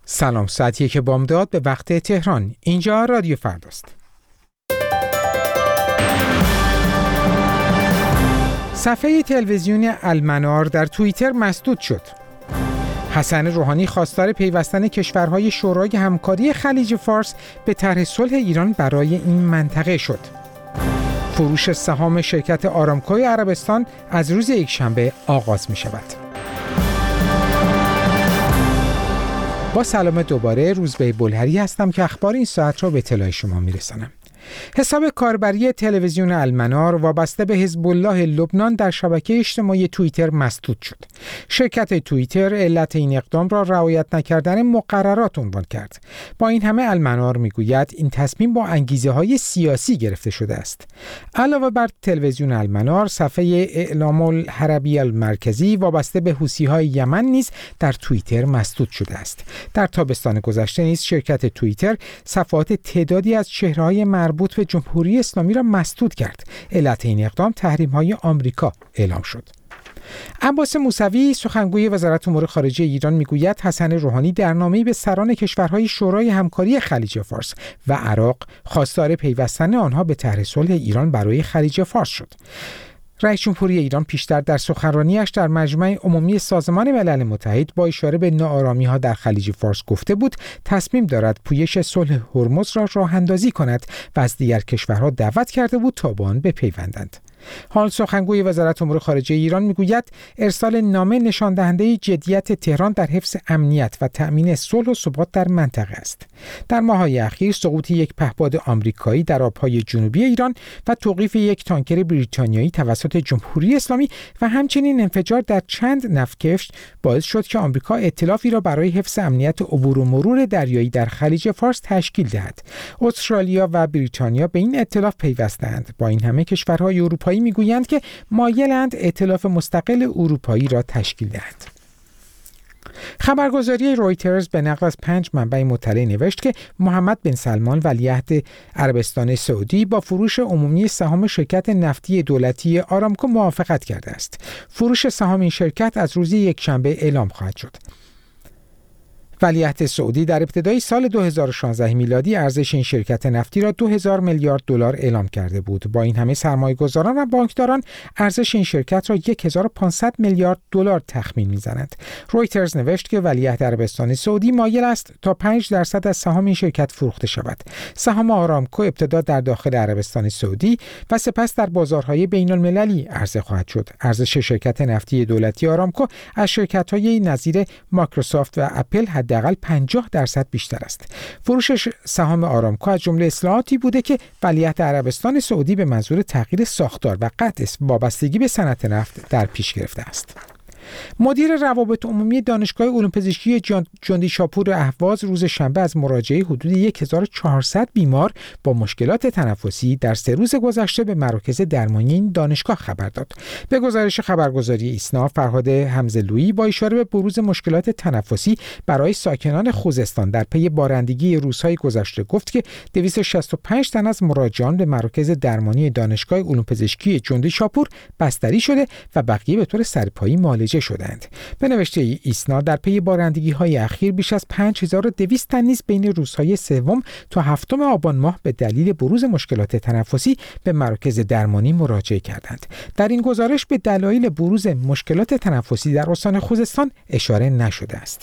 سلام، ساعت 1 بامداد به وقت تهران. اینجا رادیو فرداست. صفحه تلویزیون المنار در توییتر مسدود شد. حسن روحانی خواستار پیوستن کشورهای شورای همکاری خلیج فارس به طرح صلح ایران برای این منطقه شد. فروش سهام شرکت آرامکوی عربستان از روز یکشنبه آغاز می شود. با سلام دوباره، روزبه بلهری هستم که اخبار این ساعت را به اطلاع شما میرسانم. حساب کاربری تلویزیون المنار وابسته به حزب الله لبنان در شبکه اجتماعی توییتر مسدود شد. شرکت توییتر علت این اقدام را رعایت نکردن مقررات عنوان کرد. با این همه المنار میگوید این تصمیم با انگیزه‌های سیاسی گرفته شده است. علاوه بر تلویزیون المنار، صفحه اعلام الحربی المرکزی وابسته به حوثی‌های یمن نیز در توییتر مسدود شده است. در تابستان گذشته نیز شرکت توییتر صفحات تعدادی از چهره‌های مربوط به جمهوری اسلامی را مسدود کرد. علت این اقدام تحریم‌های آمریکا اعلام شد. عباس موسوی سخنگوی وزارت امور خارجه ایران میگوید حسن روحانی در نامه‌ای به سران کشورهای شورای همکاری خلیج فارس و عراق خواستار پیوستن آنها به طرح صلح ایران برای خلیج فارس شد. رئیس جمهوری ایران پیشتر در سخنرانیش در مجمع عمومی سازمان ملل متحد با اشاره به ناآرامی‌ها در خلیج فارس گفته بود تصمیم دارد پویش صلح هرمز را راه‌اندازی کند و از دیگر کشورها دعوت کرده بود تا به آن بپیوندند. حال سخنگوی وزارت امور خارجه ایران میگوید ارسال نامه نشان دهنده جدیت تهران در حفظ امنیت و تأمین صلح و ثبات در منطقه است. در ماه‌های اخیر سقوط یک پهپاد آمریکایی در آب‌های جنوبی ایران و توقیف یک تانکر بریتانیایی توسط جمهوری اسلامی و همچنین انفجار در چند نفتکش باعث شد که آمریکا ائتلافی را برای حفظ امنیت عبور و مرور دریایی در خلیج فارس تشکیل دهد. استرالیا و بریتانیا به این ائتلاف پیوستند. با این همه کشورهای اروپایی میگویند که مایلند ائتلاف مستقل اروپایی را تشکیل دهند. خبرگزاری رویترز به نقل از 5 منبع مطلع نوشت که محمد بن سلمان ولیعهد عربستان سعودی با فروش عمومی سهام شرکت نفتی دولتی آرامکو موافقت کرده است. فروش سهام این شرکت از روز یکشنبه اعلام خواهد شد. ولیعهد سعودی در ابتدای سال 2016 میلادی ارزش این شرکت نفتی را 2000 میلیارد دلار اعلام کرده بود. با این همه سرمایه‌گذاران و بانکداران ارزش این شرکت را 1500 میلیارد دلار تخمین می‌زنند. رویترز نوشت که ولیعهد عربستان سعودی مایل است تا 5% از سهام این شرکت فروخته شود. سهام آرامکو ابتدا در داخل عربستان سعودی و سپس در بازارهای بین‌المللی عرضه خواهد شد. ارزش شرکت نفتی دولتی آرامکو از شرکت‌های نظیر مایکروسافت و اپل حداقل 50% بیشتر است. فروش سهام آرامکو از جمله اصلاحاتی بوده که ولیعهد عربستان سعودی به منظور تغییر ساختار و قطع وابستگی به صنعت نفت در پیش گرفته است. مدیر روابط عمومی دانشگاه علوم پزشکی جندیشاپور اهواز روز شنبه از مراجعه حدود 1400 بیمار با مشکلات تنفسی در 3 روز گذشته به مراکز درمانی این دانشگاه خبر داد. به گزارش خبرگزاری ایسنا، فرهاد حمزه‌لویی با اشاره به بروز مشکلات تنفسی برای ساکنان خوزستان در پی بارندگی روزهای گذشته گفت که 265 تن از مراجعان به مراکز درمانی دانشگاه علوم پزشکی جندیشاپور بستری شده و بقیه به طور سرپایی معالجه شدند. به نوشته ایسنا، در پی بارندگی‌های اخیر بیش از 5200 تن نیز بین روزهای 3 تا 7 آبان ماه به دلیل بروز مشکلات تنفسی به مراکز درمانی مراجعه کردند. در این گزارش به دلایل بروز مشکلات تنفسی در استان خوزستان اشاره نشده است.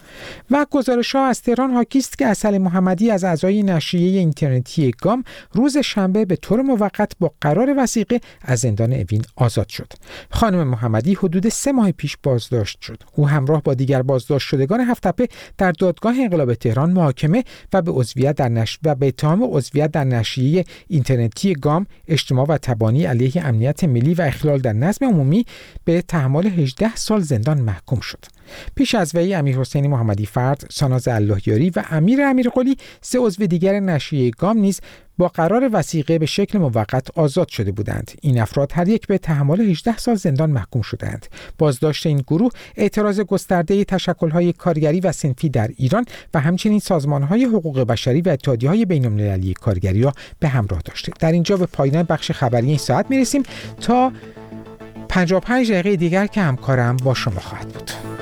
و گزارش‌ها از تهران حاکی است که عسل محمدی از اعضای نشریه اینترنتی گام روز شنبه به طور موقت با قرار وثیقه از زندان اوین آزاد شد. خانم محمدی حدود 3 ماه پیش بازداشت شد. او همراه با دیگر بازداشت شدگان هفت‌تپه در دادگاه انقلاب تهران محاکمه و به اتهام عضویت در نشریه اینترنتی گام، اجتماع و تبانی علیه امنیت ملی و اخلال در نظم عمومی به تحمل 18 سال زندان محکوم شد. پیش از وی امیرحسین محمدی فرد، ساناز اللهیاری و امیر امیرقلی 3 عضو دیگر نشریه گام نیز با قرار وثیقه به شکل موقت آزاد شده بودند. این افراد هر یک به تحمل 18 سال زندان محکوم شدند. بازداشت این گروه اعتراض گسترده تشکل‌های کارگری و صنفی در ایران و همچنین سازمان‌های حقوق بشری و اتحادیه‌های بین‌المللی کارگری را به همراه داشته. در اینجا به پایان بخش خبری این ساعت می‌رسیم تا 55 دقیقه دیگر که همکارم با شما خواهد بود.